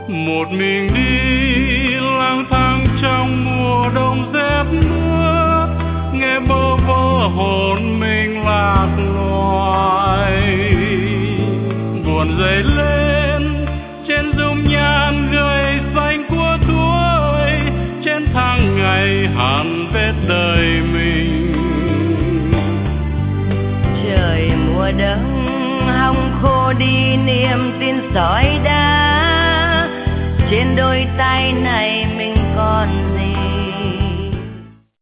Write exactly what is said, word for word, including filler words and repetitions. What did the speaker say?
một mình đi lang thang trong mùa đông rét mưa, nghe bơ vơ hồn mình lạc loài. Buồn dậy lên trên dung nhan gầy xanh của tuổi, trên tháng ngày hằn vết đời mình. Trời mùa đông hong khô đi niềm tin sỏi đá, trên đôi tay này mình còn gì